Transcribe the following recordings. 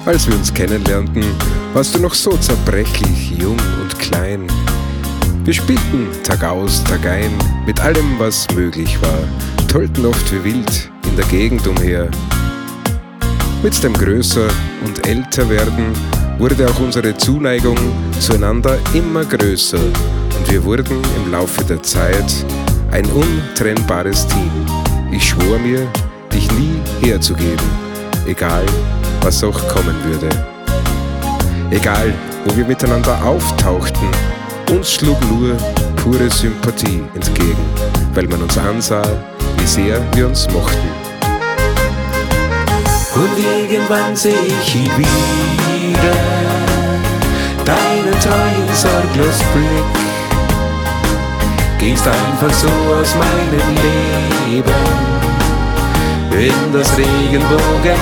Als wir uns kennenlernten, warst du noch so zerbrechlich, jung und klein. Wir spielten Tag aus, Tag ein, mit allem, was möglich war, tollten oft wie wild in der Gegend umher. Mit dem Größer und Älterwerden wurde auch unsere Zuneigung zueinander immer größer und wir wurden im Laufe der Zeit ein untrennbares Team. Ich schwor mir, dich nie herzugeben, egal was auch kommen würde. Egal, wo wir miteinander auftauchten, uns schlug nur pure Sympathie entgegen, weil man uns ansah, wie sehr wir uns mochten. Und irgendwann seh ich ihn wieder, deinen treuen, sorglos Blick. Gehst einfach so aus meinem Leben in das Regenbogenland.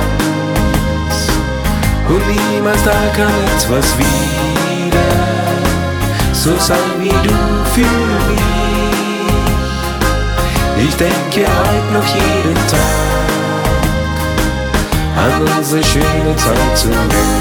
Und niemals da kann etwas wieder so sein wie du für mich. Ich denke heute noch jeden Tag an unsere schöne Zeit zurück.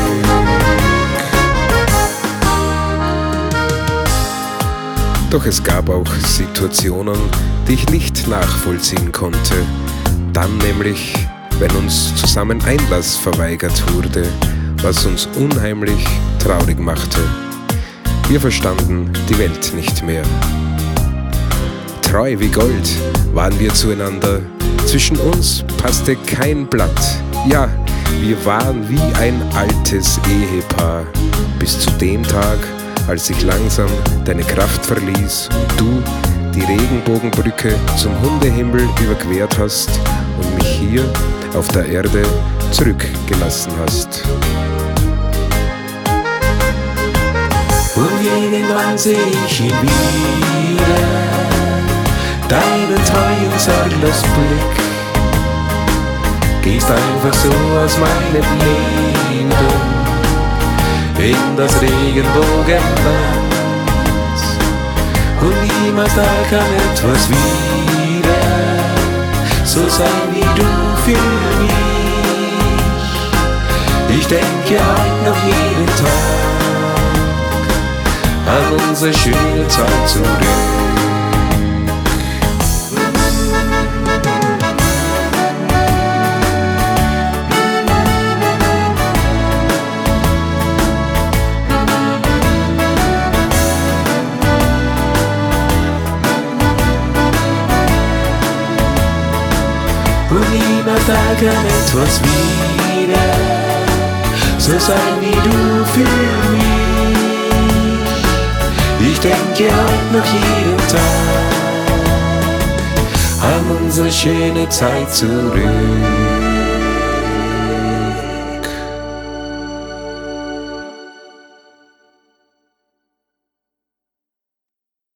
Doch es gab auch Situationen, die ich nicht nachvollziehen konnte. Dann nämlich, wenn uns zusammen Einlass verweigert wurde, was uns unheimlich traurig machte. Wir verstanden die Welt nicht mehr. Treu wie Gold waren wir zueinander. Zwischen uns passte kein Blatt. Ja, wir waren wie ein altes Ehepaar. Bis zu dem Tag, als ich langsam deine Kraft verließ und du die Regenbogenbrücke zum Hundehimmel überquert hast und mich hier auf der Erde zurückgelassen hast. Und irgendwann seh ich ihn wieder, deinen treuen, sorglos Blick. Gehst einfach so aus meinem Leben in das Regenbogenland. Und niemals da kann etwas wieder so sein wie du für mich. Ich denke heute noch jeden Tag an unsere schöne Zeit zurück. Und niemals da kann etwas wieder so sein wie du für mich. Ich denke heute noch jeden Tag an unsere schöne Zeit zurück.